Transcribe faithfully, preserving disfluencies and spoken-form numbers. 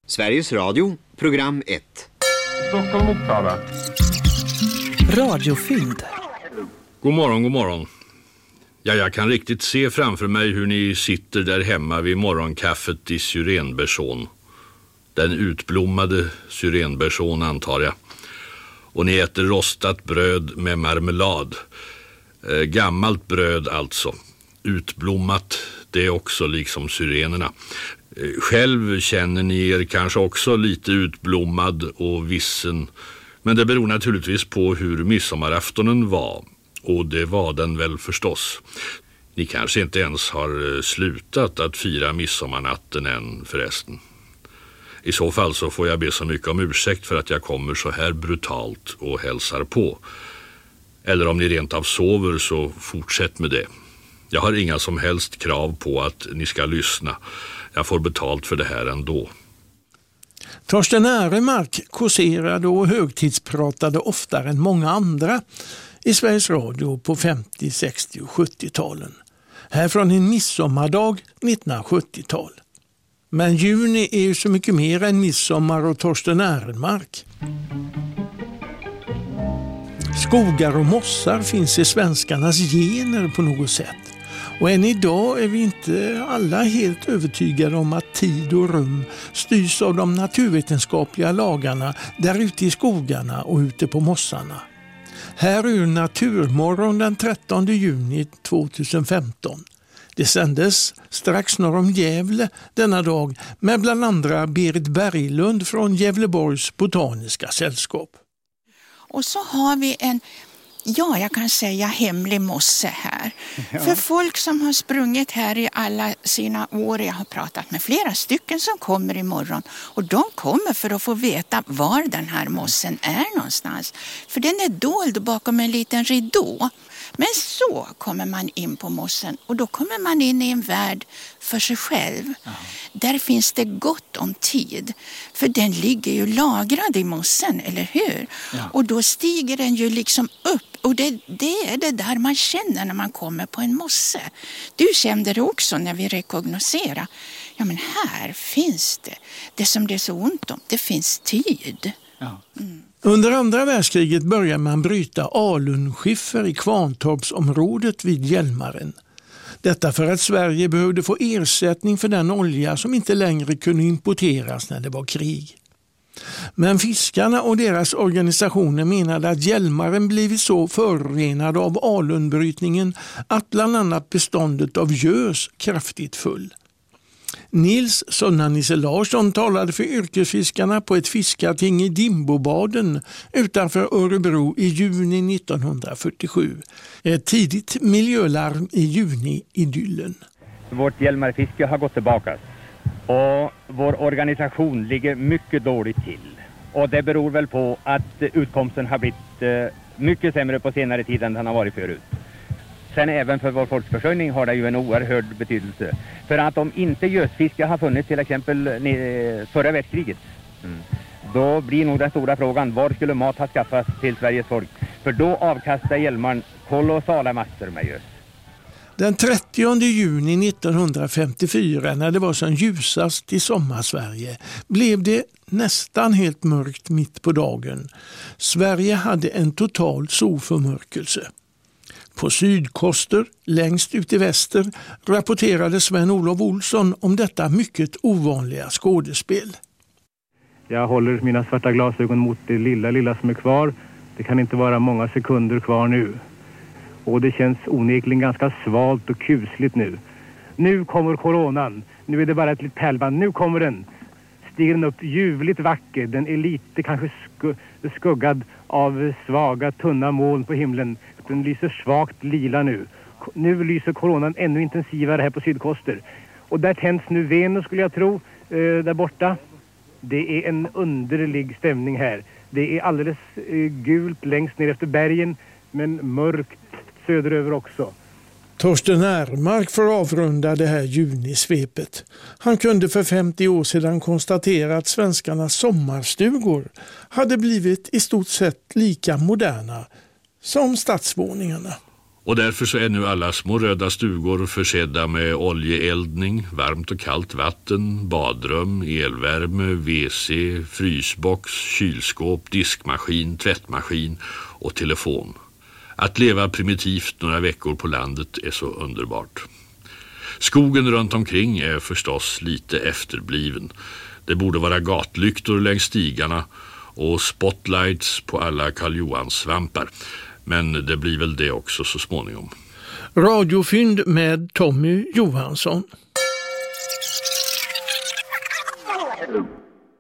Sveriges Radio, program ett. Stockholm Uppsala. Radiofynd. God morgon, god morgon. Ja, jag kan riktigt se framför mig hur ni sitter där hemma vid morgonkaffet i syrenbersån. Den utblommade syrenbersån, antar jag. Och ni äter rostat bröd med marmelad. Eh, gammalt bröd alltså. Utblommat, det är också liksom syrenerna. Eh, själv känner ni er kanske också lite utblommad och vissen. Men det beror naturligtvis på hur midsommaraftonen var. Och det var den väl förstås. Ni kanske inte ens har slutat att fira midsommarnatten än förresten. I så fall så får jag be så mycket om ursäkt för att jag kommer så här brutalt och hälsar på. Eller om ni rent av sover så fortsätt med det. Jag har inga som helst krav på att ni ska lyssna. Jag får betalt för det här ändå. Torsten Ehrenmark kåserade och högtidspratade oftare än många andra i Sveriges Radio på femtio-, sextio- och sjuttio-talen. Här från en midsommardag nittonhundrasjuttiotal. Men juni är ju så mycket mer än midsommar och Torsten Ehrenmark. Skogar och mossar finns i svenskarnas gener på något sätt. Och än idag är vi inte alla helt övertygade om att tid och rum styrs av de naturvetenskapliga lagarna där ute i skogarna och ute på mossarna. Här ur Naturmorgon den trettonde juni tjugohundrafemton. Det sändes strax norr om Gävle denna dag med bland andra Berit Berglund från Gävleborgs botaniska sällskap. Och så har vi en, ja jag kan säga hemlig mosse här. Ja. För folk som har sprungit här i alla sina år, jag har pratat med flera stycken som kommer imorgon. Och de kommer för att få veta var den här mossen är någonstans. För den är dold bakom en liten ridå. Men så kommer man in på mossen och då kommer man in i en värld för sig själv. Ja. Där finns det gott om tid. För den ligger ju lagrad i mossen, eller hur? Ja. Och då stiger den ju liksom upp. Och det, det är det där man känner när man kommer på en mosse. Du kände det också när vi rekognoserade. Ja men här finns det. Det som det är så ont om, det finns tid. Ja. Mm. Under andra världskriget började man bryta alunskiffer i Kvarntorpsområdet vid Hjälmaren. Detta för att Sverige behövde få ersättning för den olja som inte längre kunde importeras när det var krig. Men fiskarna och deras organisationer menade att Hjälmaren blivit så förorenad av alunbrytningen att bland annat beståndet av gös kraftigt föll. Nils Sonnanisse Larsson talade för yrkesfiskarna på ett fiskarting i Dimbobaden utanför Örebro i juni nittonhundrafyrtiosju. Ett tidigt miljölarm i juni-idyllen. Vårt Hjälmarfiske har gått tillbaka och vår organisation ligger mycket dåligt till. Och det beror väl på att utkomsten har blivit mycket sämre på senare tid än den har varit förut. Sen även för vår folkförsörjning har det ju en oerhörd betydelse. För att om inte gösfiske har funnits till exempel förra världskriget, mm. då blir nog den stora frågan, var skulle mat ha skaffats till Sveriges folk? För då avkastar Hjälmaren kolossala massor med gös. Den trettionde juni nittonhundrafemtiofyra, när det var som ljusast i sommarsverige, blev det nästan helt mörkt mitt på dagen. Sverige hade en total solförmörkelse. På sydkoster, längst ut i väster, rapporterade Sven-Olof Olsson om detta mycket ovanliga skådespel. Jag håller mina svarta glasögon mot det lilla, lilla som är kvar. Det kan inte vara många sekunder kvar nu. Och det känns onekligen ganska svalt och kusligt nu. Nu kommer coronan. Nu är det bara ett litet pärlband. Nu kommer den. Stiger den upp ljuvligt vacker. Den är lite kanske sku- skuggad av svaga, tunna moln på himlen. Den lyser svagt lila nu. Nu lyser coronan ännu intensivare här på sydkoster. Och där tänds nu Venus skulle jag tro, eh, där borta. Det är en underlig stämning här. Det är alldeles eh, gult längst ner efter bergen, men mörkt söderöver också. Torsten Ehrenmark får avrunda det här junisvepet. Han kunde för femtio år sedan konstatera att svenskarnas sommarstugor hade blivit i stort sett lika moderna som stadsvåningarna. Och därför så är nu alla små röda stugor försedda med oljeeldning, varmt och kallt vatten, badrum, elvärme, W C, frysbox, kylskåp, diskmaskin, tvättmaskin och telefon. Att leva primitivt några veckor på landet är så underbart. Skogen runt omkring är förstås lite efterbliven. Det borde vara gatlyktor längs stigarna och spotlights på alla Karl Johans-svampar. Men det blir väl det också så småningom. Radiofynd med Tommy Johansson.